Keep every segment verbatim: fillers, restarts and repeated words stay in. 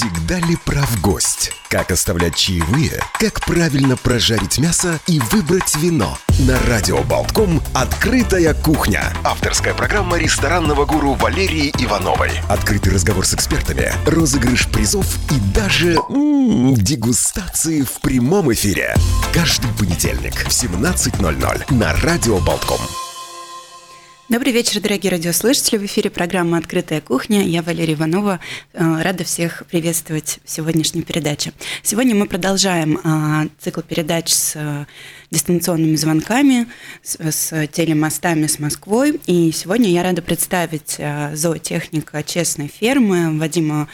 Всегда ли прав гость? Как оставлять чаевые? Как правильно прожарить мясо и выбрать вино? На Радио Болтком «Открытая кухня». Авторская программа ресторанного гуру Валерии Ивановой. Открытый разговор с экспертами, розыгрыш призов и даже м-м, дегустации в прямом эфире. Каждый понедельник в семнадцать ноль ноль на Радио Болтком. Добрый вечер, дорогие радиослушатели. В эфире программа «Открытая кухня». Я Валерия Иванова. Рада всех приветствовать в сегодняшней передаче. Сегодня мы продолжаем цикл передач с дистанционными звонками, с телемостами с Москвой. И сегодня я рада представить зоотехника «Честной фермы» Вадима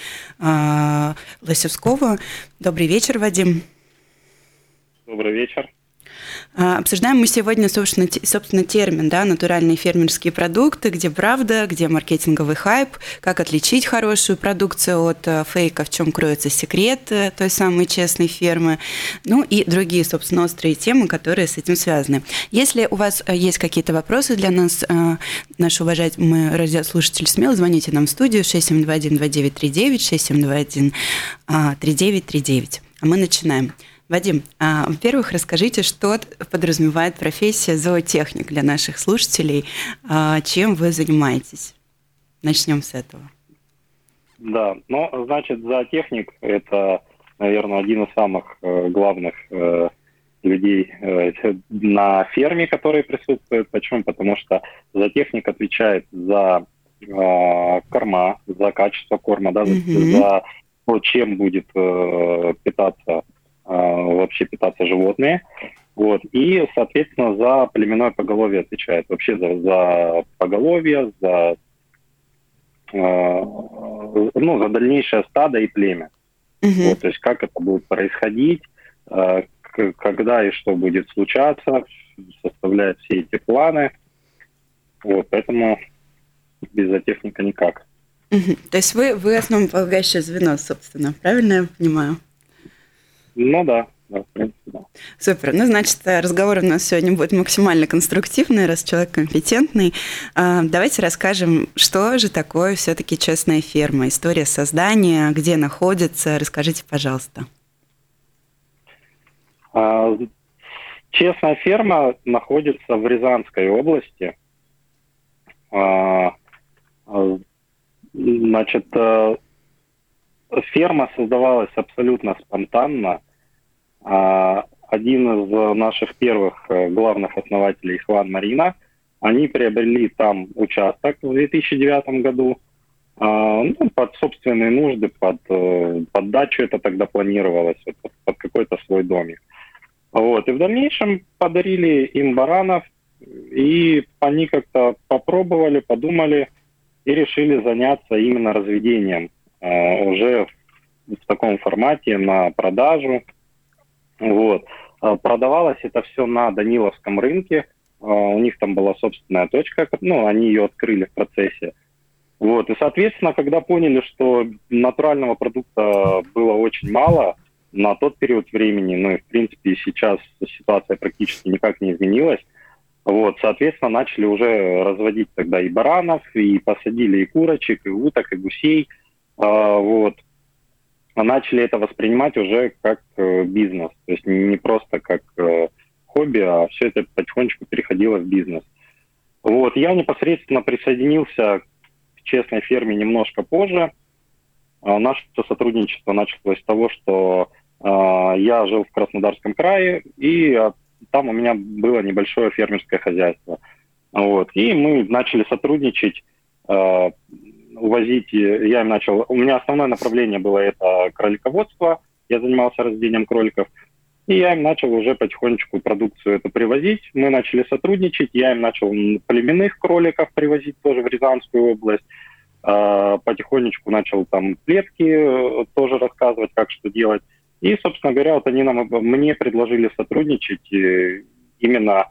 Лосевского. Добрый вечер, Вадим. Добрый вечер. Обсуждаем мы сегодня, собственно, собственно термин, да, натуральные фермерские продукты, где правда, где маркетинговый хайп, как отличить хорошую продукцию от фейка, в чем кроется секрет той самой честной фермы, ну и другие, собственно, острые темы, которые с этим связаны. Если у вас есть какие-то вопросы для нас, наши уважаемые радиослушатели, смело звоните нам в студию шесть семь два один два девять три девять, шесть семь два один три девять три девять. А мы начинаем. Вадим, а, во-первых, расскажите, что подразумевает профессия зоотехник для наших слушателей, а, чем вы занимаетесь? Начнем с этого. Да, ну, значит, зоотехник – это, наверное, один из самых э, главных э, людей э, на ферме, которые присутствуют. Почему? Потому что зоотехник отвечает за э, корма, за качество корма, да, mm-hmm. за то, чем будет э, питаться вообще питаться животные. Вот. И, соответственно, за племенное поголовье отвечает. Вообще за, за поголовье, за, э, ну, за дальнейшее стадо и племя. Uh-huh. Вот, то есть как это будет происходить, э, к- когда и что будет случаться, составляет все эти планы. Вот, поэтому без зоотехника никак. Uh-huh. То есть вы, вы основополагающее звено, собственно, правильно я понимаю? Ну да, да, в принципе, да. Супер. Ну, значит, разговор у нас сегодня будет максимально конструктивный, раз человек компетентный. Давайте расскажем, что же такое все-таки честная ферма, история создания, где находится. Расскажите, пожалуйста. Честная ферма находится в Рязанской области. Значит, ферма создавалась абсолютно спонтанно. Один из наших первых главных основателей, Хван Марина, они приобрели там участок в две тысячи девятом году, ну, под собственные нужды, под, под дачу это тогда планировалось, под, под какой-то свой домик. Вот. И в дальнейшем подарили им баранов, и они как-то попробовали, подумали и решили заняться именно разведением уже в таком формате на продажу. Вот. Продавалось это все на Даниловском рынке. У них там была собственная точка, ну, они ее открыли в процессе. Вот. И, соответственно, когда поняли, что натурального продукта было очень мало на тот период времени, ну и, в принципе, сейчас ситуация практически никак не изменилась, вот, соответственно, начали уже разводить тогда и баранов, и посадили и курочек, и уток, и гусей. Вот. Начали это воспринимать уже как э, бизнес. То есть не просто как э, хобби, а все это потихонечку переходило в бизнес. Вот. Я непосредственно присоединился к честной ферме немножко позже. А наше сотрудничество началось с того, что э, я жил в Краснодарском крае, и э, там у меня было небольшое фермерское хозяйство. Вот. И мы начали сотрудничать, э, увозить, я им начал, у меня основное направление было это кролиководство, я занимался разведением кроликов, и я им начал уже потихонечку продукцию эту привозить, мы начали сотрудничать, я им начал племенных кроликов привозить тоже в Рязанскую область, потихонечку начал там клетки тоже рассказывать, как что делать, и, собственно говоря, вот они нам, мне предложили сотрудничать именно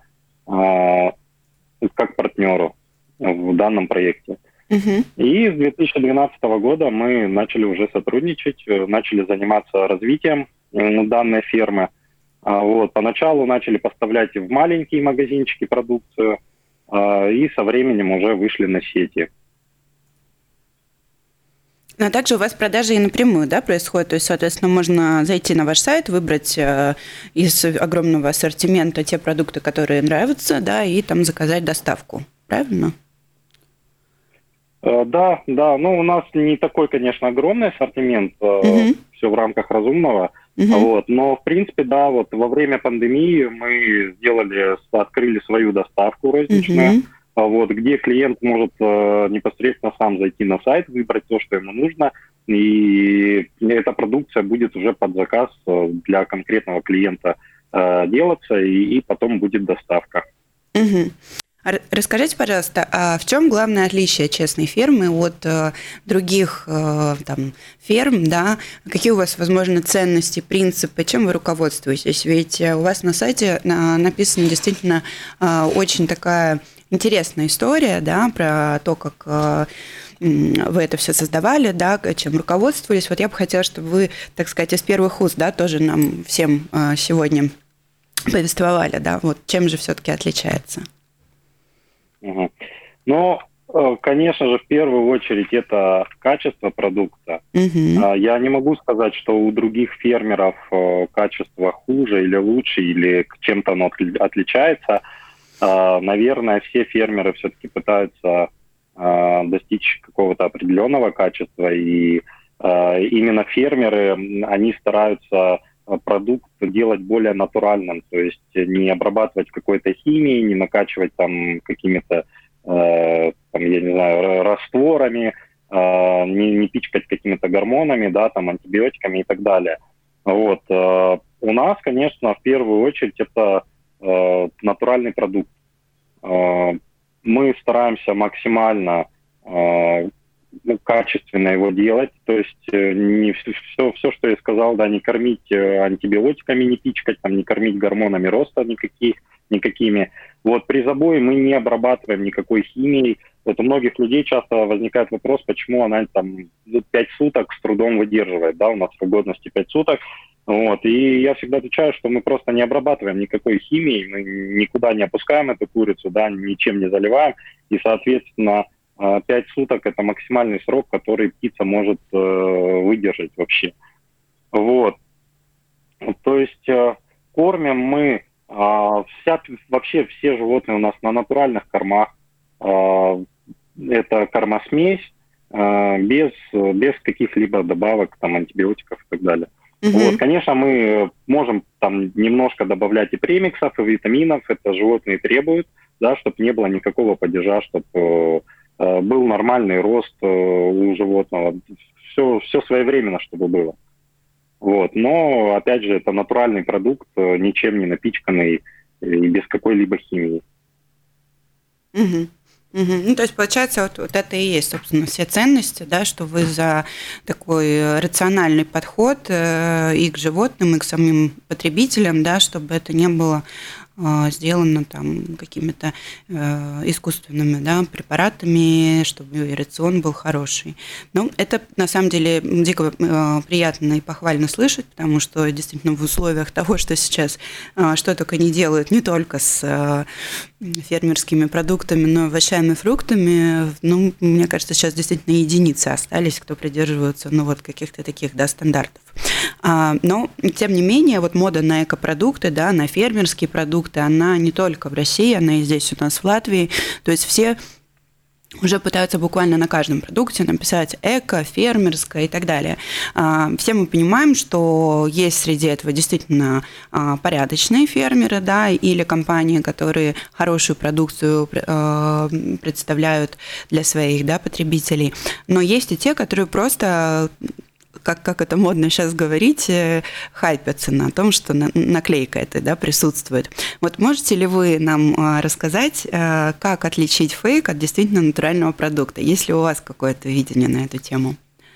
как партнеру в данном проекте. Uh-huh. И с две тысячи двенадцатого года мы начали уже сотрудничать, начали заниматься развитием данной фермы. Вот. Поначалу начали поставлять в маленькие магазинчики продукцию, и со временем уже вышли на сети. Но также у вас продажи и напрямую, да, происходят? То есть, соответственно, можно зайти на ваш сайт, выбрать э, из огромного ассортимента те продукты, которые нравятся, да, и там заказать доставку. Правильно? Э, да, да. Ну, у нас не такой, конечно, огромный ассортимент, э, uh-huh. все в рамках разумного. Uh-huh. Вот. Но, в принципе, да, вот во время пандемии мы сделали, открыли свою доставку розничную. Uh-huh. Вот, где клиент может э, непосредственно сам зайти на сайт, выбрать то, что ему нужно, и эта продукция будет уже под заказ э, для конкретного клиента э, делаться, и, и потом будет доставка. Угу. Расскажите, пожалуйста, а в чем главное отличие честной фермы от э, других э, там, ферм, да? Какие у вас, возможно, ценности, принципы, чем вы руководствуетесь? Ведь у вас на сайте на, написана действительно э, очень такая интересная история, да, про то, как э, вы это все создавали, да, чем руководствовались. Вот я бы хотела, чтобы вы, так сказать, из первых уст, да, тоже нам всем э, сегодня повествовали, да, вот чем же все-таки отличается. Угу. Ну, конечно же, в первую очередь это качество продукта. Угу. Я не могу сказать, что у других фермеров качество хуже или лучше, или чем-то оно отличается. Наверное, все фермеры все-таки пытаются достичь какого-то определенного качества, и именно фермеры, они стараются продукт делать более натуральным, то есть не обрабатывать какой-то химией, не накачивать там какими-то, э, там, я не знаю, растворами, э, не, не пичкать какими-то гормонами, да, там, антибиотиками и так далее. Вот. Э, у нас, конечно, в первую очередь это э, натуральный продукт. Э, мы стараемся максимально э, ну, качественно его делать, то есть не все, все, все, что я сказал, да, не кормить антибиотиками, не пичкать, там, не кормить гормонами роста никаких, никакими. Вот при забое мы не обрабатываем никакой химией. Вот у многих людей часто возникает вопрос, почему она там пять суток с трудом выдерживает, да, у нас срок годности пять суток. Вот, и я всегда отвечаю, что мы просто не обрабатываем никакой химией, мы никуда не опускаем эту курицу, да, ничем не заливаем, и, соответственно, пять суток – это максимальный срок, который птица может э, выдержать вообще. Вот. То есть э, кормим мы э, вся, вообще все животные у нас на натуральных кормах. Э, это кормосмесь э, без, без каких-либо добавок, там, антибиотиков и так далее. Mm-hmm. Вот, конечно, мы можем там немножко добавлять и премиксов, и витаминов. Это животные требуют, да, чтобы не было никакого падежа, чтобы э, был нормальный рост у животного, все, все своевременно, чтобы было. Вот. Но, опять же, это натуральный продукт, ничем не напичканный и без какой-либо химии. Угу. Угу. Ну, то есть, получается, вот, вот это и есть, собственно, все ценности, да, что вы за такой рациональный подход э, и к животным, и к самим потребителям, да, чтобы это не было сделано там какими-то э, искусственными, да, препаратами, чтобы и рацион был хороший. Ну, это на самом деле дико э, приятно и похвально слышать, потому что действительно в условиях того, что сейчас э, что только не делают, не только с э, фермерскими продуктами, но и овощами, фруктами, ну, мне кажется, сейчас действительно единицы остались, кто придерживаются, ну, вот каких-то таких, да, стандартов. А, но, тем не менее, вот мода на экопродукты, да, на фермерские продукты, она не только в России, она и здесь у нас в Латвии. То есть все уже пытаются буквально на каждом продукте написать эко, фермерское и так далее. Все мы понимаем, что есть среди этого действительно порядочные фермеры, да, или компании, которые хорошую продукцию представляют для своих, да, потребителей. Но есть и те, которые просто... Как, как это модно сейчас говорить, хайпятся на том, что наклейка эта, да, присутствует. Вот можете ли вы нам рассказать, как отличить фейк от действительно натурального продукта? Есть ли у вас какое-то видение на эту тему?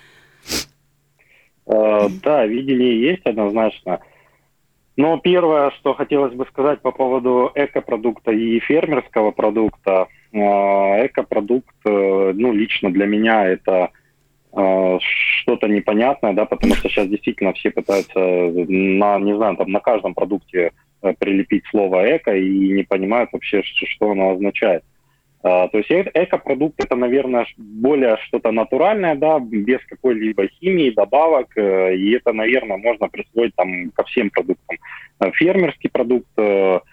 Да, видение есть однозначно. Но первое, что хотелось бы сказать по поводу экопродукта и фермерского продукта. Экопродукт, ну, лично для меня это что-то непонятное, да, потому что сейчас действительно все пытаются на, не знаю, там на каждом продукте прилепить слово эко и не понимают вообще, что оно означает. То есть экопродукт это, наверное, более что-то натуральное, да, без какой-либо химии, добавок, и это, наверное, можно присвоить там ко всем продуктам. Фермерский продукт –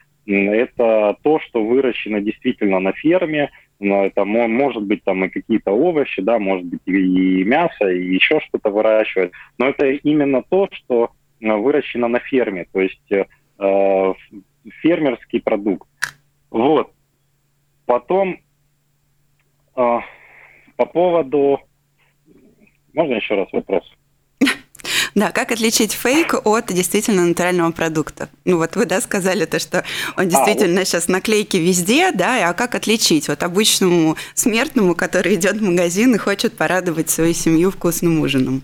это то, что выращено действительно на ферме, но это может быть там и какие-то овощи, да, может быть и мясо, и еще что-то выращивать, но это именно то, что выращено на ферме, то есть э, фермерский продукт. Вот. Потом, э, по поводу... Можно еще раз вопрос? Да, как отличить фейк от действительно натурального продукта? Ну вот вы, да, сказали то, что он действительно а, вот. Сейчас наклейки везде, да, а как отличить вот обычному смертному, который идет в магазин и хочет порадовать свою семью вкусным ужином?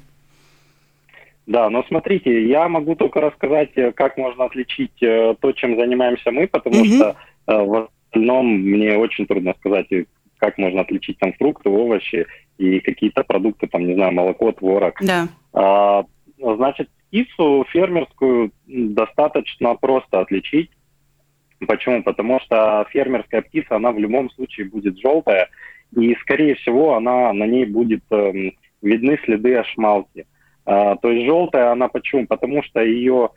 Да, но смотрите, я могу только рассказать, как можно отличить то, чем занимаемся мы, потому mm-hmm. что в остальном мне очень трудно сказать, как можно отличить там фрукты, овощи и какие-то продукты, там, не знаю, молоко, творог. Да. А, значит, птицу фермерскую достаточно просто отличить. Почему? Потому что фермерская птица, она в любом случае будет желтая, и, скорее всего, она, на ней будет э, видны следы ошмалки. Uh, то есть желтая она почему? Потому что ее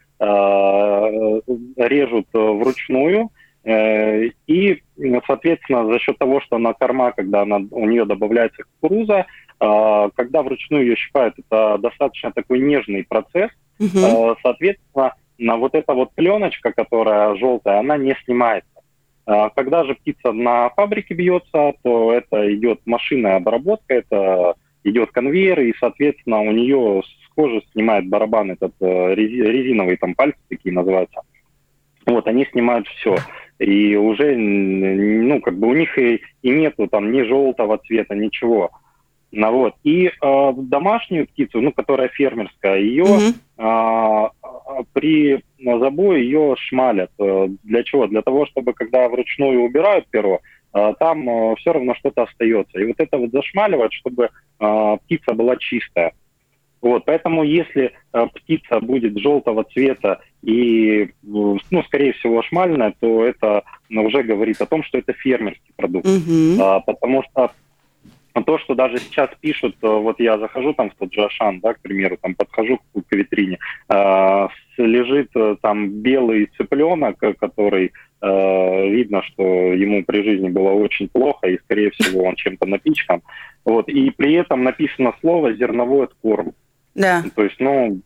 uh, режут вручную, uh, и, соответственно, за счет того, что на корма, когда она, у нее добавляется кукуруза, uh, когда вручную ее щипают, это достаточно такой нежный процесс. Uh-huh. Uh, соответственно, на вот эта вот пленочка, которая желтая, она не снимается. Uh, когда же птица на фабрике бьется, то это идет машинная обработка, это идет конвейер, и, соответственно, у нее с кожи снимает барабан этот э, резиновый, там пальцы такие называются. Вот, они снимают все. И уже, ну, как бы у них и, и нету там ни желтого цвета, ничего. Ну, вот. И э, домашнюю птицу, ну, которая фермерская, ее mm-hmm. э, при забое ее шмалят. Для чего? Для того, чтобы, когда вручную убирают перо, э, там э, все равно что-то остается. И вот это вот зашмаливают, чтобы э, птица была чистая. Вот, поэтому если э, птица будет желтого цвета и, ну, скорее всего, шмальная, то это ну, уже говорит о том, что это фермерский продукт. Mm-hmm. А, потому что то, что даже сейчас пишут, вот я захожу там в тот же Ашан, да, к примеру, там подхожу к, к витрине, э, лежит там белый цыпленок, который э, видно, что ему при жизни было очень плохо, и, скорее всего, он чем-то напичкан. Вот, и при этом написано слово «зерновой откорм». Да. То есть, ну,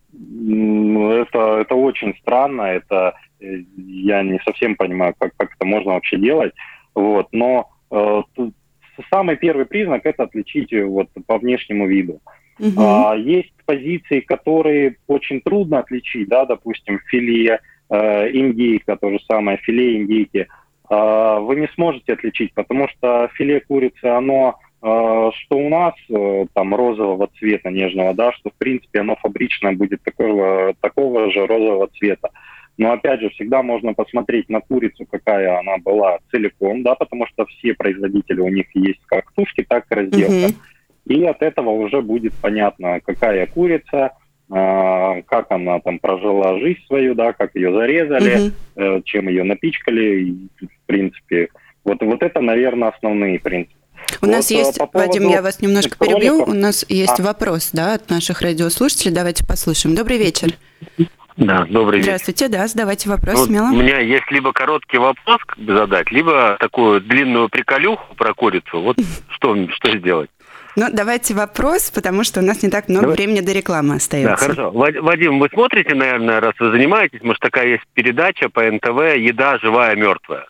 это, это очень странно, это я не совсем понимаю, как, как это можно вообще делать, вот, но э, тут самый первый признак – это отличить вот по внешнему виду. Uh-huh. А, есть позиции, которые очень трудно отличить, да, допустим, филе, э, индейка, то же самое, филе индейки. Э, вы не сможете отличить, потому что филе курицы, оно что у нас там розового цвета нежного, да, что в принципе оно фабричное будет такого, такого же розового цвета. Но опять же, всегда можно посмотреть на курицу, какая она была целиком, да, потому что все производители, у них есть как тушки, так и разделка. Uh-huh. И от этого уже будет понятно, какая курица, э, как она там прожила жизнь свою, да, как ее зарезали, uh-huh. э, чем ее напичкали, и, в принципе. Вот, вот это, наверное, основные принципы. У вот нас есть, по Вадим, я вас немножко перебью, у нас есть а. вопрос, да, от наших радиослушателей, давайте послушаем. Добрый вечер. Да, добрый вечер. Здравствуйте, да, задавайте вопрос, вот смело. У меня есть либо короткий вопрос как бы задать, либо такую длинную приколюху про курицу. Вот что, что сделать? Ну, давайте вопрос, потому что у нас не так много Давай. времени до рекламы остается. Да, хорошо. Вадим, вы смотрите, наверное, раз вы занимаетесь, может, такая есть передача по эн тэ вэ «Еда живая, мертвая»?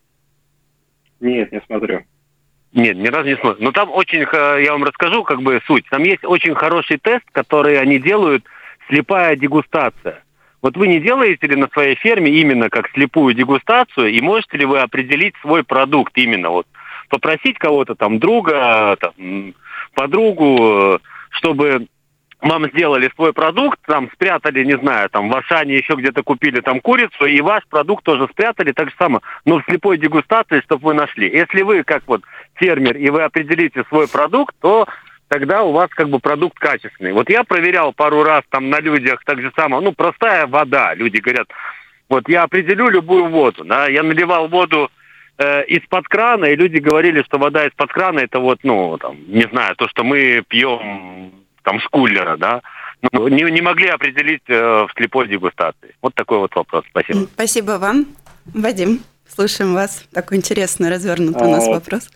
Нет, не смотрю. Нет, ни разу не смотрю. Но там очень, я вам расскажу, как бы суть. Там есть очень хороший тест, который они делают, слепая дегустация. Вот вы не делаете ли на своей ферме именно как слепую дегустацию, и можете ли вы определить свой продукт именно вот попросить кого-то там друга, там, подругу, чтобы вам сделали свой продукт, там спрятали, не знаю, там в Ашане еще где-то купили там курицу, и ваш продукт тоже спрятали, так же самое, но в слепой дегустации, чтобы вы нашли. Если вы как вот фермер, и вы определите свой продукт, то тогда у вас как бы продукт качественный. Вот я проверял пару раз там на людях так же самое, ну, простая вода. Люди говорят, вот я определю любую воду, да, я наливал воду э, из-под крана, и люди говорили, что вода из-под крана это вот, ну, там, не знаю, то, что мы пьем там с кулера, да, ну, не, не могли определить э, в слепой дегустации. Вот такой вот вопрос. Спасибо. Спасибо вам, Вадим. Слушаем вас. Такой интересный, развернутый у нас вопрос.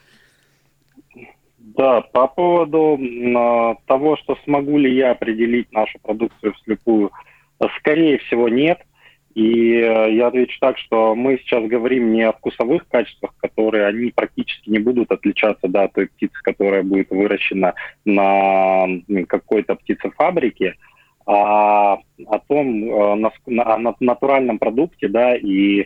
Да, по поводу э, того, что смогу ли я определить нашу продукцию вслепую, скорее всего, нет. И э, я отвечу так, что мы сейчас говорим не о вкусовых качествах, которые они практически не будут отличаться, да, от той птицы, которая будет выращена на какой-то птицефабрике, а о том, э, на, на, о натуральном продукте, да, и э,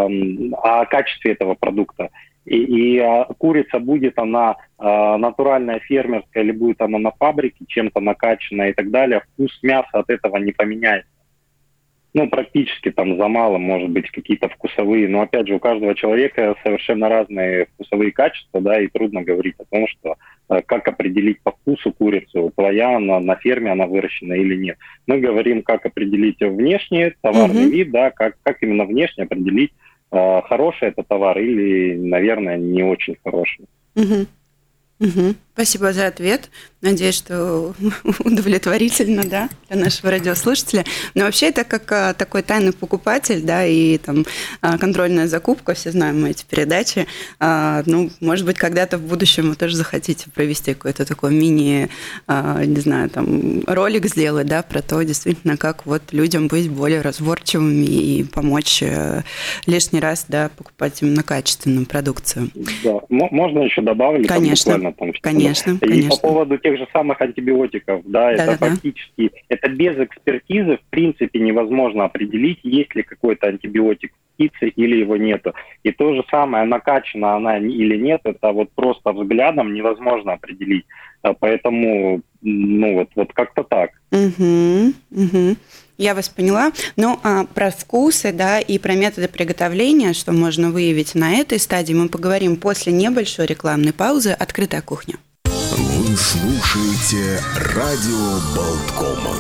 о качестве этого продукта. И, и а, курица, будет она а, натуральная, фермерская, или будет она на фабрике, чем-то накачанная и так далее, вкус мяса от этого не поменяется. Ну, практически там за малым, может быть, какие-то вкусовые. Но, опять же, у каждого человека совершенно разные вкусовые качества, да, и трудно говорить о том, что а, как определить по вкусу курицу, твоя она на ферме, она выращена или нет. Мы говорим, как определить внешний товарный mm-hmm. вид, да, как, как именно внешне определить, хороший это товар или, наверное, не очень хороший. Угу. Угу. Спасибо за ответ. Надеюсь, что удовлетворительно, да, для нашего радиослушателя. Но вообще это как такой тайный покупатель, да, и там контрольная закупка, все знаем мы эти передачи. Ну, может быть, когда-то в будущем вы тоже захотите провести какой-то такой мини, не знаю, там, ролик сделать, да, про то, действительно, как вот людям быть более разборчивыми и помочь лишний раз, да, покупать именно качественную продукцию. Да, можно еще добавить? Конечно, там, буквально, там, конечно, и конечно. по поводу тех же самых антибиотиков, да, да это да, фактически, да. это без экспертизы в принципе невозможно определить, есть ли какой-то антибиотик в птице или его нету. И то же самое, накачана она или нет, это вот просто взглядом невозможно определить. Поэтому, ну вот, вот как-то так. Угу, угу. Я вас поняла. Ну, а про вкусы, да, и про методы приготовления, что можно выявить на этой стадии, мы поговорим после небольшой рекламной паузы. Открытая кухня. Вы слушаете радио Болткома.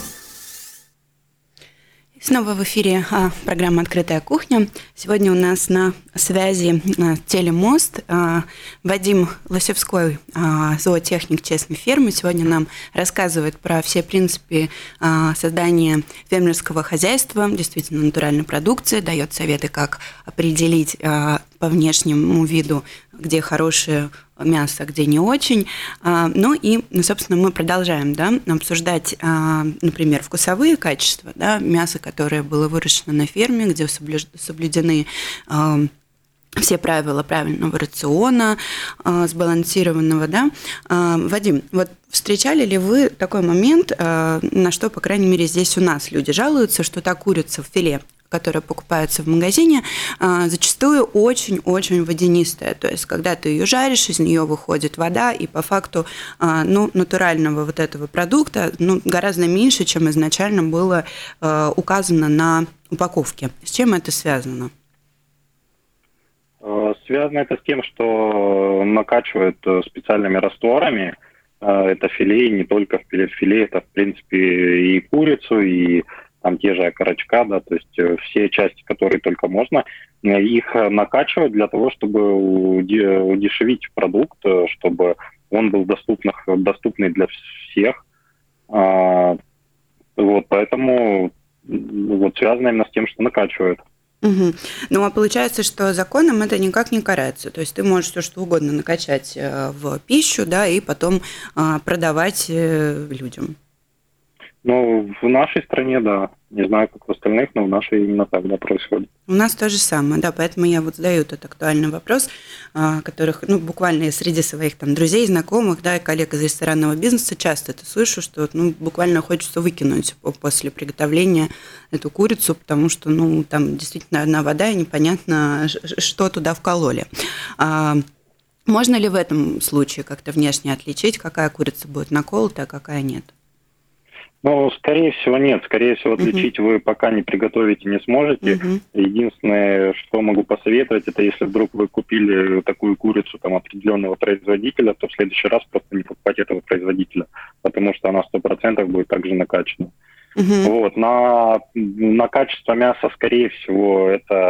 Снова в эфире а, программа «Открытая кухня». Сегодня у нас на связи а, телемост а, Вадим Лосевской, а, зоотехник «Честной фермы». Сегодня нам рассказывает про все принципы а, создания фермерского хозяйства, действительно натуральной продукции, дает советы, как определить а, по внешнему виду, где хорошее мясо, где не очень. Ну и, собственно, мы продолжаем, да, обсуждать, например, вкусовые качества, да, мясо, которое было выращено на ферме, где соблюдены все правила правильного рациона, сбалансированного, да. Вадим, вот встречали ли вы такой момент, на что, по крайней мере, здесь у нас люди жалуются, что та курица в филе, которая покупается в магазине, зачастую очень-очень водянистая. То есть, когда ты ее жаришь, из нее выходит вода, и по факту ну, натурального вот этого продукта ну, гораздо меньше, чем изначально было указано на упаковке. С чем это связано? Связано это с тем, что накачивают специальными растворами это филе, и не только филе, филе, это, в принципе, и курицу, и там те же окорочка, да, то есть все части, которые только можно, их накачивать для того, чтобы удешевить продукт, чтобы он был доступный, доступный для всех. Вот, поэтому вот связано именно с тем, что накачивают. Угу. Ну, а получается, что законом это никак не карается. То есть ты можешь все что угодно накачать в пищу, да, и потом продавать людям. Ну, в нашей стране, да. Не знаю, как в остальных, но в нашей именно так, да, происходит. У нас то же самое, да, поэтому я вот задаю этот актуальный вопрос, которых, ну, буквально я среди своих там друзей, знакомых, да, и коллег из ресторанного бизнеса часто это слышу, что, ну, буквально хочется выкинуть после приготовления эту курицу, потому что, ну, там действительно одна вода, и непонятно, что туда вкололи. Можно ли в этом случае как-то внешне отличить, какая курица будет наколота, а какая нет? Ну, скорее всего, нет. Скорее всего, отличить uh-huh. вы пока не приготовите, не сможете. Uh-huh. Единственное, что могу посоветовать, это если вдруг вы купили такую курицу там определенного производителя, то в следующий раз просто не покупать этого производителя, потому что она сто процентов будет также накачана. Uh-huh. Вот. На, на качество мяса, скорее всего, это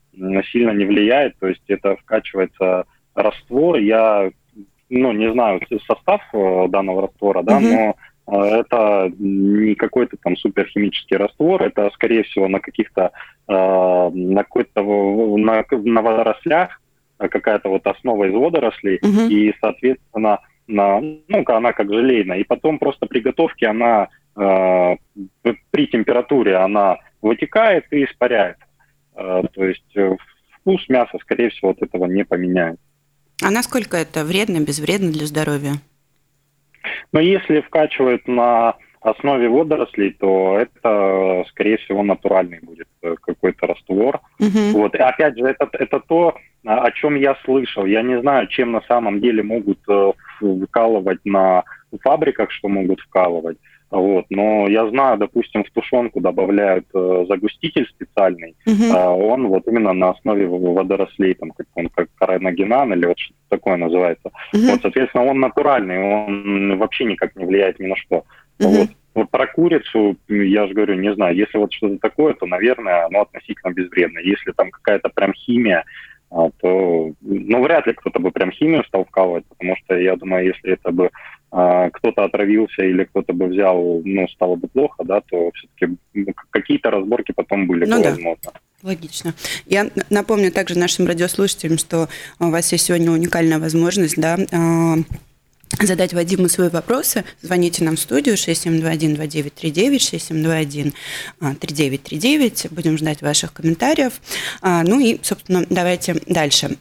сильно не влияет, то есть это вкачивается раствор, я ну, не знаю состав данного раствора, да, mm-hmm. но это не какой-то там суперхимический раствор, это, скорее всего, на каких-то, на какой-то, на, на водорослях, какая-то вот основа из водорослей, mm-hmm. и, соответственно, на, ну, она как желейная, и потом просто при готовке она э, при температуре она вытекает и испаряется. Э, то есть вкус мяса, скорее всего, от этого не поменяет. А насколько это вредно, безвредно для здоровья? Но если вкачивают на основе водорослей, то это, скорее всего, натуральный будет какой-то раствор. Uh-huh. Вот. И опять же, это, это то, о чем я слышал. Я не знаю, чем на самом деле могут вкалывать на фабриках, что могут вкалывать. Вот. Но я знаю, допустим, в тушенку добавляют э, загуститель специальный. Uh-huh. э, он вот именно на основе водорослей, там, как он как кариногенан или вот что-то такое называется. Uh-huh. Вот, соответственно, он натуральный, он вообще никак не влияет ни на что. Uh-huh. Вот. Вот про курицу, я же говорю, не знаю, если вот что-то такое, то, наверное, оно относительно безвредно. Если там какая-то прям химия, то, ну, вряд ли кто-то бы прям химию стал вкалывать, потому что, я думаю, если это бы а, кто-то отравился или кто-то бы взял, ну, стало бы плохо, да, то все-таки какие-то разборки потом были бы, ну, возможно. Да. Логично. Я напомню также нашим радиослушателям, что у вас есть сегодня уникальная возможность, да, задать Вадиму свои вопросы. Звоните нам в студию шесть семь два один два девять три девять, шесть семь два один три девять три девять. Будем ждать ваших комментариев. Ну и, собственно, давайте дальше.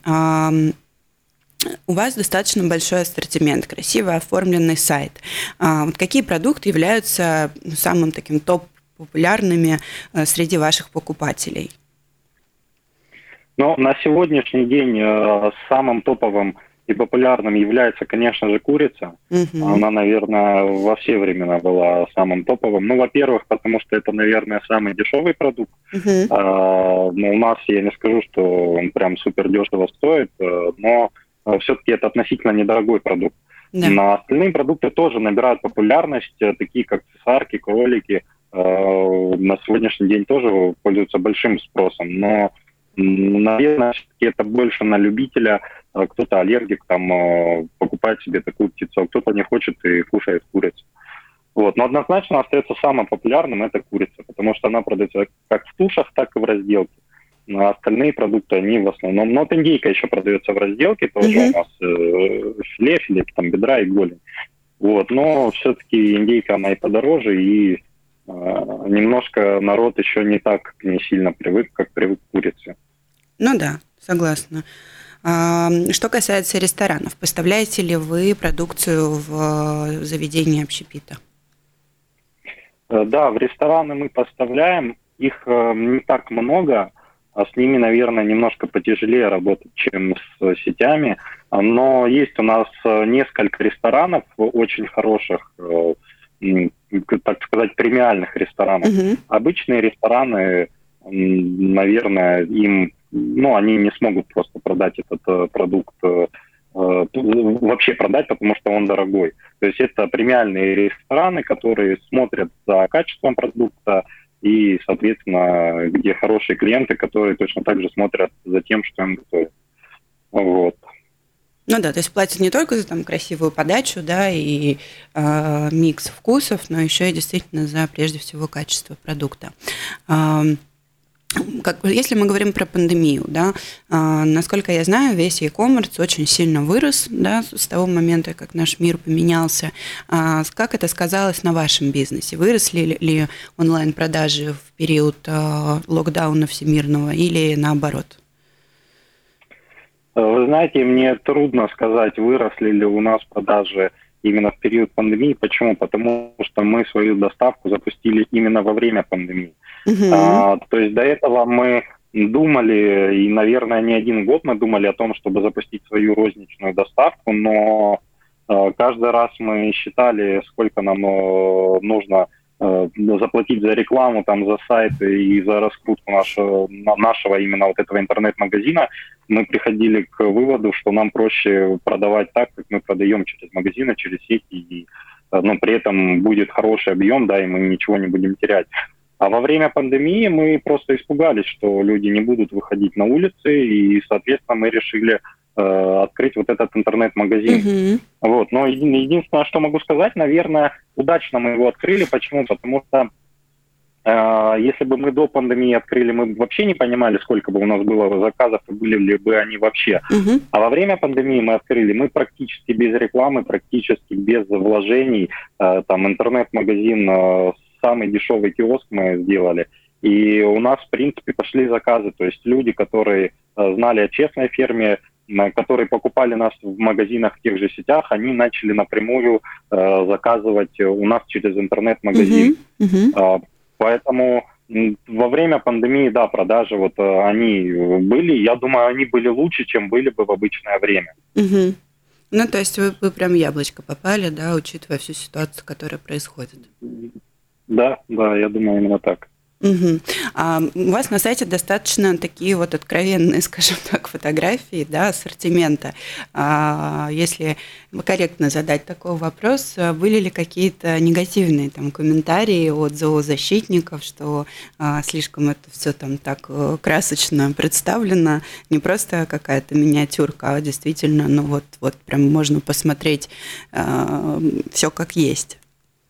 У вас достаточно большой ассортимент, красиво оформленный сайт. Вот какие продукты являются самым таким топ-популярными среди ваших покупателей? Ну, на сегодняшний день самым топовым и популярным является, конечно же, курица. Uh-huh. Она, наверное, во все времена была самым топовым. Ну, во-первых, потому что это, наверное, самый дешевый продукт. Uh-huh. А, но у нас, я не скажу, что он прям супер дешево стоит, но все-таки это относительно недорогой продукт. Yeah. Но остальные продукты тоже набирают популярность, такие как цесарки, кролики. На сегодняшний день тоже пользуются большим спросом. Но, наверное, все-таки это больше на любителя. Кто-то аллергик, там, покупает себе такую птицу, а кто-то не хочет и кушает курицу. Вот. Но однозначно остается самым популярным это курица, потому что она продается как в тушах, так и в разделке. А остальные продукты, они в основном... Но вот индейка еще продается в разделке, тоже uh-huh. у нас э, филе, филе, там, бедра и голень. Вот. Но все-таки индейка, она и подороже, и э, немножко народ еще не так не сильно привык, как привык к курице. Ну да, согласна. Что касается ресторанов, поставляете ли вы продукцию в заведение общепита? Да, в рестораны мы поставляем. Их не так много, а с ними, наверное, немножко потяжелее работать, чем с сетями. Но есть у нас несколько ресторанов очень хороших, так сказать, премиальных ресторанов. Угу. Обычные рестораны, наверное, им... Ну, они не смогут просто продать этот э, продукт, э, э, вообще продать, потому что он дорогой. То есть это премиальные рестораны, которые смотрят за качеством продукта и, соответственно, где хорошие клиенты, которые точно так же смотрят за тем, что им готовят. Вот. Ну да, то есть платят не только за там красивую подачу, да, и э, микс вкусов, но еще и действительно за, прежде всего, качество продукта. Как, если мы говорим про пандемию, да, э, насколько я знаю, весь e-commerce очень сильно вырос, да, с того момента, как наш мир поменялся. Э, как это сказалось на вашем бизнесе? Выросли ли, ли онлайн-продажи в период э, локдауна всемирного или наоборот? Вы знаете, мне трудно сказать, выросли ли у нас продажи именно в период пандемии. Почему? Потому что мы свою доставку запустили именно во время пандемии. Uh-huh. А, то есть до этого мы думали, и, наверное, не один год мы думали о том, чтобы запустить свою розничную доставку, но а, каждый раз мы считали, сколько нам а, нужно а, заплатить за рекламу, там, за сайты и за раскрутку нашего, нашего именно вот этого интернет-магазина. Мы приходили к выводу, что нам проще продавать так, как мы продаем через магазины, через сети, и, но при этом будет хороший объем, да, и мы ничего не будем терять. А во время пандемии мы просто испугались, что люди не будут выходить на улицы, и, соответственно, мы решили э, открыть вот этот интернет-магазин. Mm-hmm. Вот. Но еди- единственное, что могу сказать, наверное, удачно мы его открыли. Почему? Потому что э, если бы мы до пандемии открыли, мы бы вообще не понимали, сколько бы у нас было заказов, и были ли бы они вообще. Mm-hmm. А во время пандемии мы открыли, мы практически без рекламы, практически без вложений, э, там интернет-магазин, э, самый дешевый киоск мы сделали. И у нас, в принципе, пошли заказы. То есть люди, которые э, знали о честной ферме, э, которые покупали нас в магазинах в тех же сетях, они начали напрямую э, заказывать у нас через интернет-магазин. Mm-hmm. Mm-hmm. Э, поэтому м, во время пандемии, да, продажи вот э, они были. Я думаю, они были лучше, чем были бы в обычное время. Mm-hmm. Ну, то есть вы, вы прям яблочко попали, да, учитывая всю ситуацию, которая происходит. Да, да, я думаю, именно так. Угу. А у вас на сайте достаточно такие вот откровенные, скажем так, фотографии, да, ассортимента. А если корректно задать такой вопрос, были ли какие-то негативные там комментарии от зоозащитников, что а, слишком это все там так красочно представлено, не просто какая-то миниатюрка, а действительно, ну вот, вот прям можно посмотреть а, все как есть.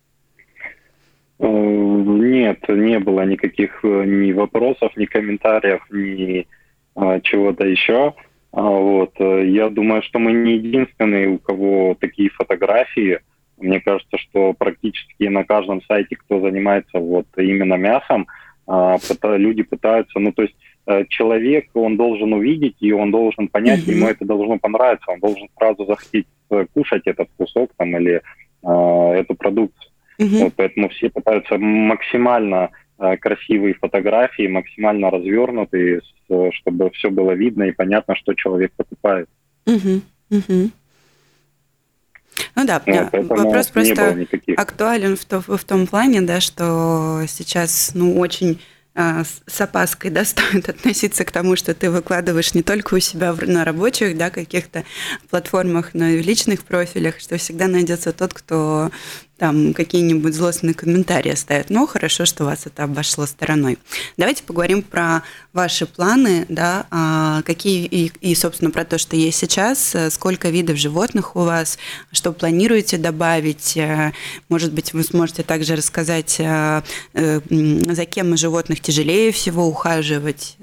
Нет, не было никаких ни вопросов, ни комментариев, ни а, чего-то еще. А, вот. Я думаю, что мы не единственные, у кого такие фотографии. Мне кажется, что практически на каждом сайте, кто занимается вот именно мясом, а, люди пытаются, ну то есть человек, он должен увидеть, и он должен понять, mm-hmm. ему это должно понравиться, он должен сразу захотеть кушать этот кусок там, или а, эту продукцию. Uh-huh. Поэтому все пытаются максимально э, красивые фотографии, максимально развернутые, с, чтобы все было видно и понятно, что человек покупает. Uh-huh. Uh-huh. Ну да, ну, вопрос просто актуален в, то, в том плане, да, что сейчас ну, очень э, с опаской да, стоит относиться к тому, что ты выкладываешь не только у себя в, на рабочих да, каких-то платформах, но и в личных профилях, что всегда найдется тот, кто там какие-нибудь злостные комментарии оставят. Но хорошо, что вас это обошло стороной. Давайте поговорим про ваши планы, да, какие и, и, собственно, про то, что есть сейчас, сколько видов животных у вас, что планируете добавить. Может быть, вы сможете также рассказать, за кем из животных тяжелее всего ухаживать.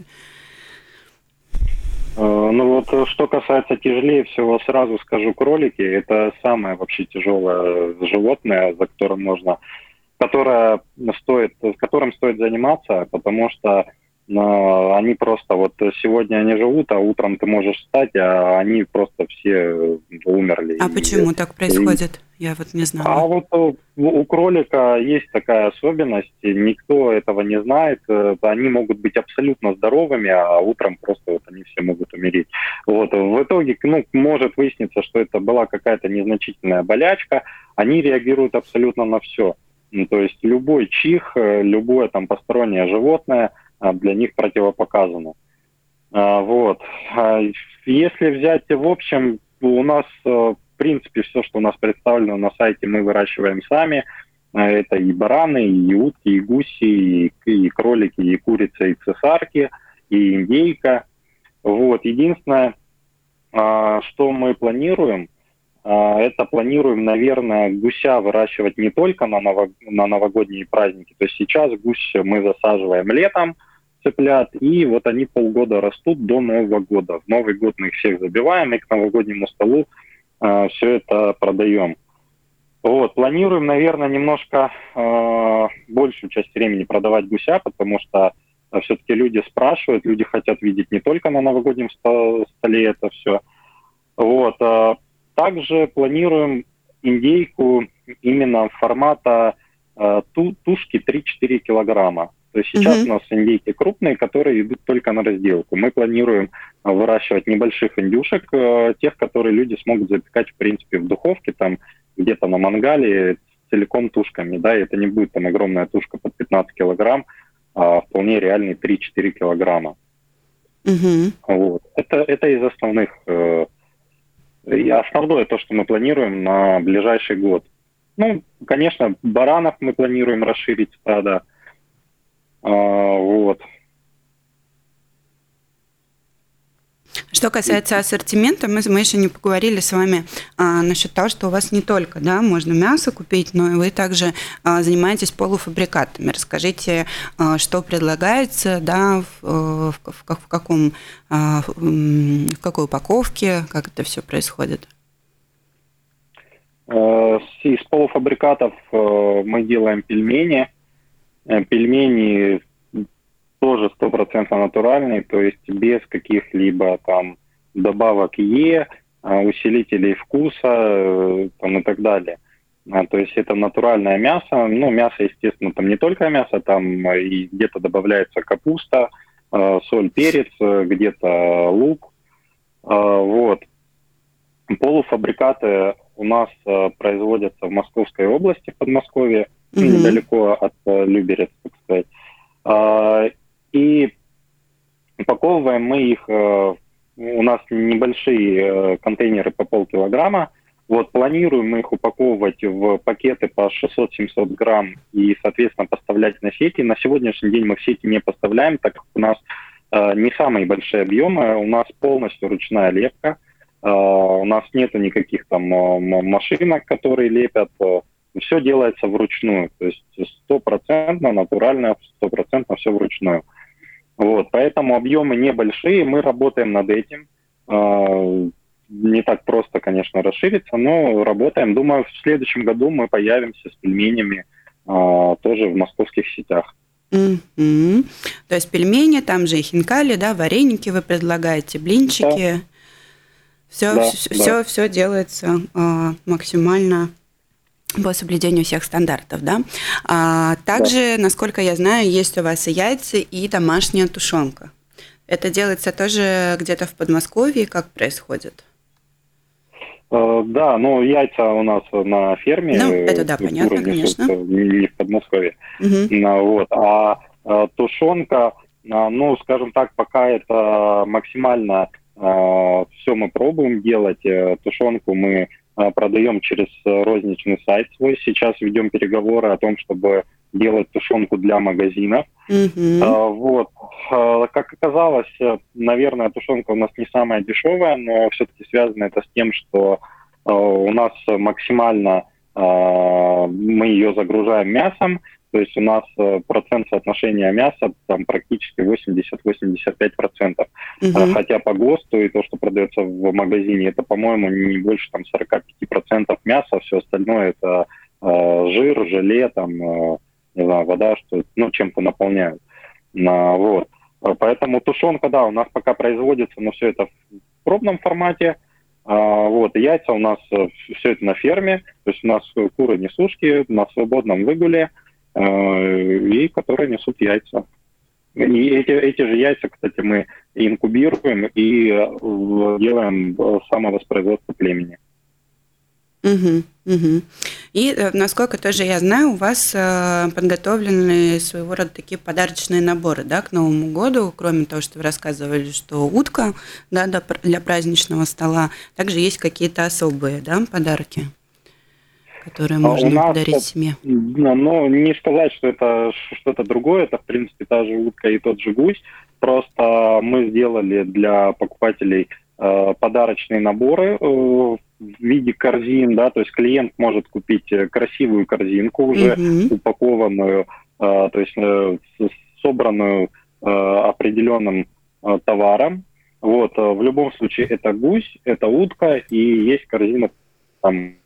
Ну вот, что касается тяжелее всего, сразу скажу, кролики. Это самое вообще тяжелое животное, за которым можно, которое стоит, с которым стоит заниматься, потому что ну, они просто вот сегодня они живут, а утром ты можешь встать, а они просто все умерли. А почему и, так происходит? И... Я вот не знала. А вот у, у кролика есть такая особенность, никто этого не знает. Они могут быть абсолютно здоровыми, а утром просто вот они все могут умереть. Вот. В итоге, ну, может выясниться, что это была какая-то незначительная болячка. Они реагируют абсолютно на все. Ну, то есть любой чих, любое там постороннее животное для них противопоказано. Вот. Если взять в общем, у нас... В принципе, все, что у нас представлено на сайте, мы выращиваем сами. Это и бараны, и утки, и гуси, и, и кролики, и курица, и цесарки, и индейка. Вот. Единственное, что мы планируем, это планируем, наверное, гуся выращивать не только на, ново, на новогодние праздники. То есть сейчас гусь мы засаживаем летом, цыплят, и вот они полгода растут до Нового года. В Новый год мы их всех забиваем, и к новогоднему столу все это продаем. Вот. Планируем, наверное, немножко э, большую часть времени продавать гуся, потому что э, все-таки люди спрашивают, люди хотят видеть не только на новогоднем столе это все. Вот. Э, также планируем индейку именно формата э, ту, тушки три-четыре килограмма. То есть сейчас mm-hmm. у нас индейки крупные, которые идут только на разделку. Мы планируем выращивать небольших индюшек, тех, которые люди смогут запекать, в принципе, в духовке, там где-то на мангале, целиком тушками. Да, и это не будет там огромная тушка под пятнадцать килограмм, а вполне реальные три-четыре килограмма. Mm-hmm. Вот. Это, это из основных... Э, основное то, что мы планируем на ближайший год. Ну, конечно, баранов мы планируем расширить стадо. Вот. Что касается ассортимента, мы, мы еще не поговорили с вами а, насчет того, что у вас не только, да, можно мясо купить, но и вы также а, занимаетесь полуфабрикатами. Расскажите, а, что предлагается, да, в, в, в, в, каком, а, в какой упаковке, как это все происходит? Из полуфабрикатов мы делаем пельмени. Пельмени тоже стопроцентно натуральные, то есть без каких-либо там добавок Е, усилителей вкуса там, и так далее. То есть это натуральное мясо. Ну, мясо, естественно, там не только мясо, там и где-то добавляется капуста, соль, перец, где-то лук. Вот. Полуфабрикаты у нас производятся в Московской области, в Подмосковье, mm-hmm. недалеко от Люберец, так сказать. И упаковываем мы их, у нас небольшие контейнеры по полкилограмма. Вот планируем мы их упаковывать в пакеты по шестьсот-семьсот грамм и, соответственно, поставлять на сети. На сегодняшний день мы в сети не поставляем, так как у нас не самые большие объемы, у нас полностью ручная лепка. У нас нету никаких там машинок, которые лепят. Все делается вручную. То есть стопроцентно натурально, стопроцентно все вручную. Вот, поэтому объемы небольшие, мы работаем над этим. Не так просто, конечно, расшириться, но работаем. Думаю, в следующем году мы появимся с пельменями тоже в московских сетях. Mm-hmm. То есть пельмени, там же и хинкали, да, вареники вы предлагаете, блинчики. Да. Все, да, все, да. все, все делается э, максимально по соблюдению всех стандартов, да. А, также, да. насколько я знаю, есть у вас и яйца, и домашняя тушенка. Это делается тоже где-то в Подмосковье, как происходит? Uh, да, ну яйца у нас на ферме. Ну, это да, понятно, конечно. Не в Подмосковье. Uh-huh. Uh, вот. А uh, тушенка, uh, ну, скажем так, пока это максимально uh, все мы пробуем делать. Uh, тушенку мы uh, продаем через розничный сайт свой. Сейчас ведем переговоры о том, чтобы делать тушенку для магазинов. Uh-huh. Uh, вот. Uh, как оказалось, наверное, тушенка у нас не самая дешевая, но все-таки связано это с тем, что uh, у нас максимально uh, мы ее загружаем мясом, то есть у нас uh, процент соотношения мяса там практически восемьдесят-восемьдесят пять процентов. Uh-huh. Uh, хотя по ГОСТу и то, что продается в магазине, это, по-моему, не больше там сорок пять процентов мяса, все остальное это uh, жир, желе, там, uh, не знаю, вода, что, ну, чем-то наполняют. На, вот. Поэтому тушенка, да, у нас пока производится, но все это в пробном формате. А, вот. И яйца у нас все это на ферме, то есть у нас куры несушки на свободном выгуле, э, и которые несут яйца. И эти, эти же яйца, кстати, мы инкубируем и делаем самовоспроизводство племени. Угу, угу. И, насколько тоже я знаю, у вас э, подготовлены своего рода такие подарочные наборы, да, к Новому году, кроме того, что вы рассказывали, что утка, да, для праздничного стола, также есть какие-то особые, да, подарки, которые можно нас, подарить семье. Ну, не сказать, что это что-то другое, это, в принципе, та же утка и тот же гусь, просто мы сделали для покупателей э, подарочные наборы э, в виде корзин, да, то есть клиент может купить красивую корзинку уже uh-huh. упакованную, э, то есть э, собранную э, определенным э, товаром. Вот, э, в любом случае это гусь, это утка и есть корзина там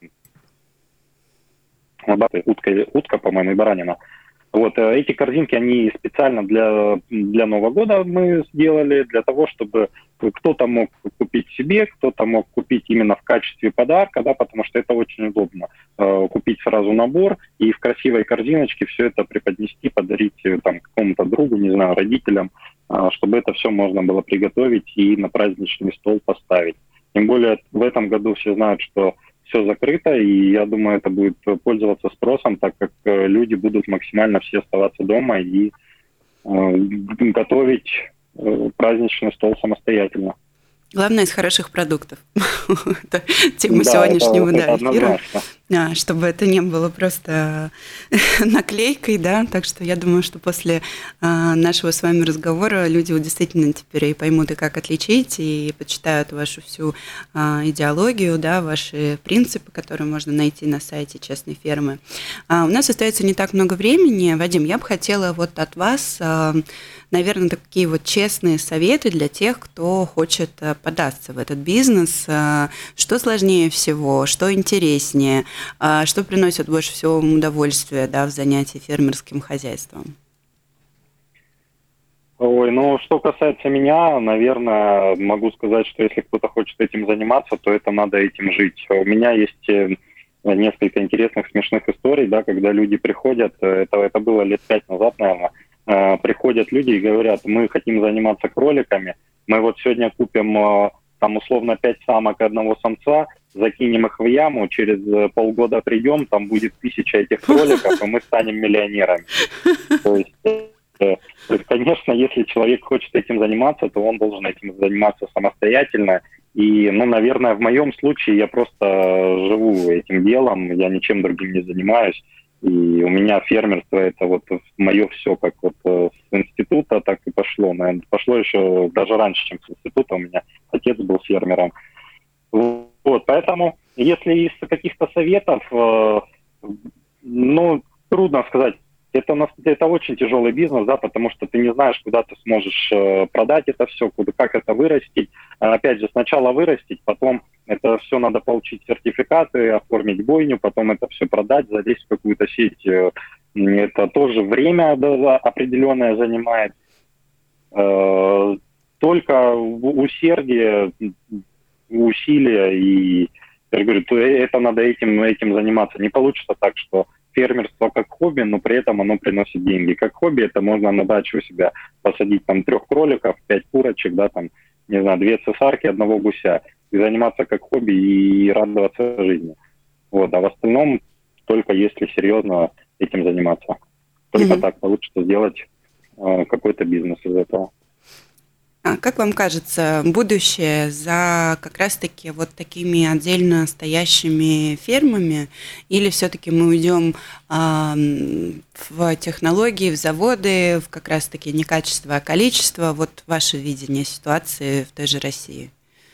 утка, утка, по-моему, и баранина. Вот, э, эти корзинки, они специально для, для Нового года мы сделали, для того, чтобы кто-то мог купить себе, кто-то мог купить именно в качестве подарка, да, потому что это очень удобно. Э, купить сразу набор и в красивой корзиночке все это преподнести, подарить там какому-то другу, не знаю, родителям, э, чтобы это все можно было приготовить и на праздничный стол поставить. Тем более в этом году все знают, что все закрыто, и я думаю, это будет пользоваться спросом, так как люди будут максимально все оставаться дома и э, готовить э, праздничный стол самостоятельно. Главное из хороших продуктов. Это тема Да, сегодняшнего это, да, это эфира. однозначно. А, чтобы это не было просто наклейкой, да, так что я думаю, что после а, нашего с вами разговора люди вот действительно теперь и поймут, и как отличить, и почитают вашу всю а, идеологию, да, ваши принципы, которые можно найти на сайте «Честной фермы». А, у нас остается не так много времени. Вадим, я бы хотела вот от вас, а, наверное, такие вот честные советы для тех, кто хочет податься в этот бизнес. А, что сложнее всего, что интереснее, а что приносит больше всего удовольствия, да, в занятии фермерским хозяйством? Ой, ну, что касается меня, наверное, могу сказать, что если кто-то хочет этим заниматься, то это надо этим жить. У меня есть несколько интересных, смешных историй, да, когда люди приходят, это, это было лет пять назад, наверное, приходят люди и говорят: мы хотим заниматься кроликами, мы вот сегодня купим там условно пять самок и одного самца, закинем их в яму, через полгода придем, там будет тысяча этих кроликов, и мы станем миллионерами. То есть, э, то есть, конечно, если человек хочет этим заниматься, то он должен этим заниматься самостоятельно. И, ну, наверное, в моем случае я просто живу этим делом, я ничем другим не занимаюсь. И у меня фермерство — это вот мое все, как вот с института, так и пошло. Наверное, пошло еще даже раньше, чем с института. У меня отец был фермером. Вот, поэтому, если из каких-то советов, э, ну, трудно сказать. Это, это очень тяжелый бизнес, да, потому что ты не знаешь, куда ты сможешь э, продать это все, куда, как это вырастить. А, опять же, сначала вырастить, потом это все надо получить сертификаты, оформить бойню, потом это все продать, залезть в какую-то сеть. Э, это тоже время да, определенное занимает. Э, только усердие, усилия и, я говорю, то это надо этим, этим заниматься. Не получится так, что фермерство как хобби, но при этом оно приносит деньги. Как хобби это можно на даче у себя посадить там трех кроликов, пять курочек, да, там, не знаю, две цесарки, одного гуся, и заниматься как хобби и радоваться жизни. Вот, а в остальном только если серьезно этим заниматься. Только mm-hmm. так получится сделать э, какой-то бизнес из этого. А как вам кажется, будущее за как раз-таки вот такими отдельно стоящими фермами, или все-таки мы уйдем а, в технологии, в заводы, в как раз-таки не качество, а количество? Вот ваше видение ситуации в той же России.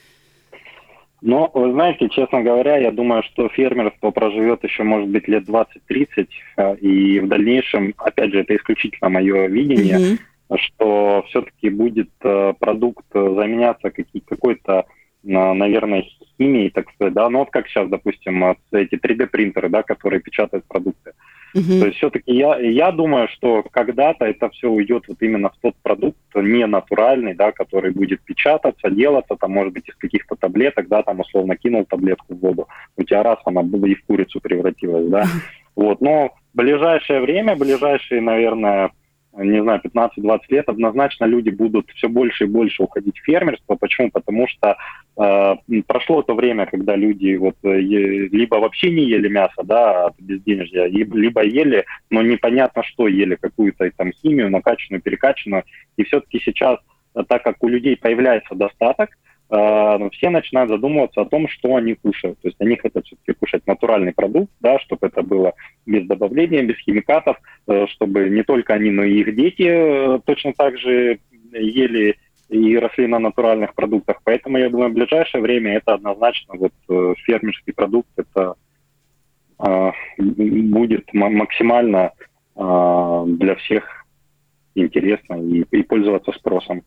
Ну, вы знаете, честно говоря, я думаю, что фермерство проживет еще, может быть, лет двадцать-тридцать, и в дальнейшем, опять же, это исключительно мое видение, mm-hmm. что все-таки будет э, продукт заменяться какие, какой-то, э, наверное, химией, так сказать, да, ну вот как сейчас, допустим, эти три дэ-принтеры, да, которые печатают продукты. Mm-hmm. То есть все-таки я, я думаю, что когда-то это все уйдет вот именно в тот продукт не натуральный, да, который будет печататься, делаться, там, может быть, из каких-то таблеток, да, там, условно, кинул таблетку в воду, у тебя раз она и в курицу превратилась, да. Mm-hmm. Вот, но в ближайшее время, ближайшие, наверное, не знаю, пятнадцать-двадцать лет однозначно люди будут все больше и больше уходить в фермерство. Почему? Потому что э, прошло то время, когда люди вот э, либо вообще не ели мясо, да, от безденежья, либо ели, но непонятно что ели, какую-то там химию, накачанную, перекачанную. И все-таки сейчас, так как у людей появляется достаток, Uh, все начинают задумываться о том, что они кушают. То есть они хотят все-таки кушать натуральный продукт, да, чтобы это было без добавления, без химикатов, uh, чтобы не только они, но и их дети uh, точно так же ели и росли на натуральных продуктах. Поэтому, я думаю, в ближайшее время это однозначно вот uh, фермерский продукт, это uh, будет м- максимально uh, для всех интересно и, и пользоваться спросом.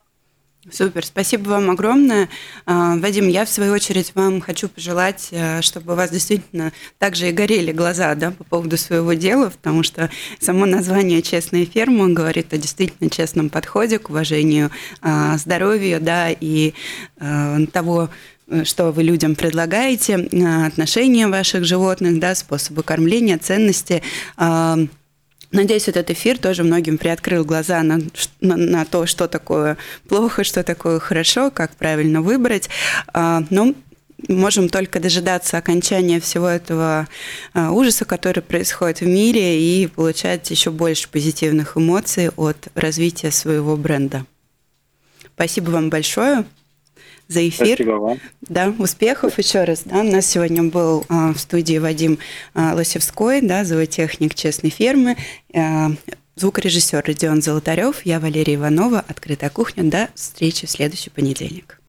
Супер, спасибо вам огромное. Вадим, я в свою очередь вам хочу пожелать, чтобы у вас действительно также и горели глаза, да, по поводу своего дела, потому что само название «Честная ферма» говорит о действительно честном подходе к уважению здоровья, да, и того, что вы людям предлагаете, отношения ваших животных, да, способы кормления, ценности. Надеюсь, этот эфир тоже многим приоткрыл глаза на, на, на то, что такое плохо, что такое хорошо, как правильно выбрать. Но можем только дожидаться окончания всего этого ужаса, который происходит в мире, и получать еще больше позитивных эмоций от развития своего бренда. Спасибо вам большое. за эфир. Спасибо вам. Да, успехов еще раз. Да. У нас сегодня был а, в студии Вадим а, Лосевской, да, зоотехник «Честной фермы», а, звукорежиссер Родион Золотарев, я Валерия Иванова, «Открытая кухня». До встречи в следующий понедельник.